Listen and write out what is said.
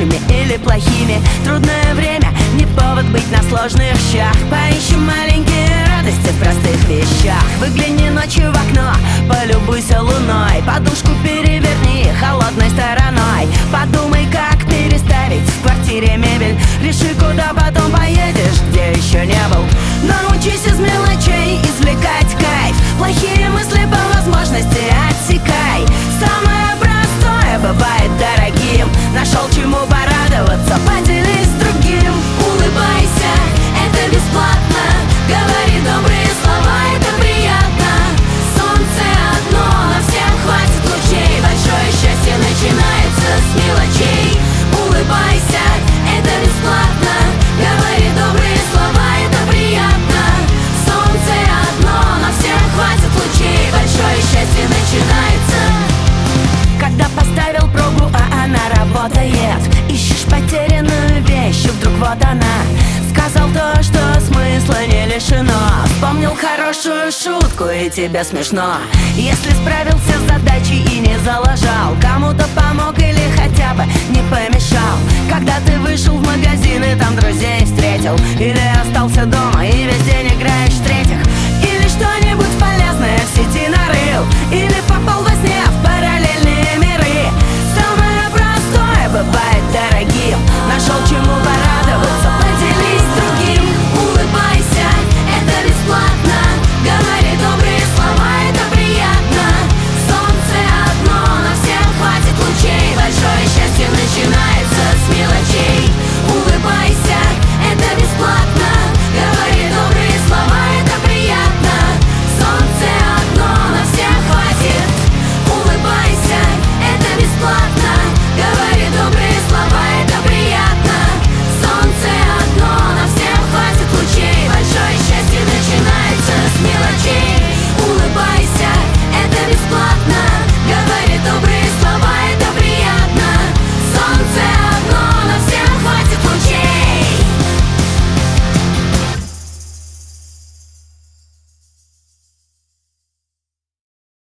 хорошими или плохими. Трудное время не повод быть на сложных щах. Поищем маленькие радости в простых вещах. Выгляни ночью в окно, полюбуйся луной. Подушку переверни холодной стороной. Подумай, как переставить в квартире мебель. Реши, куда потом поедешь, где еще не был. Научись из мелочей извлекать кайф. Плохие мысли по возможности отсекай. Самое простое бывает дорогим. Нашел чему порадоваться, поделись с другим. Улыбайся, это бесплатно. Говори добрые слова, это приятно. Солнце одно, на всех хватит лучей. Большое счастье начинается с мелочей. Улыбайся, это бесплатно. Говори добрые слова, это приятно. Солнце одно, на всех хватит лучей. Большое счастье начинается. Когда поставил пробу, а она работает, ищешь потерянную вещь, и вдруг вот она. Сказал то, что смысла не лишено. Вспомнил хорошую шутку, и тебе смешно. Если справился с задачей и не залажал, кому-то помог или хотя бы не помешал. Когда ты вышел в магазин и там друзей встретил, или остался дома и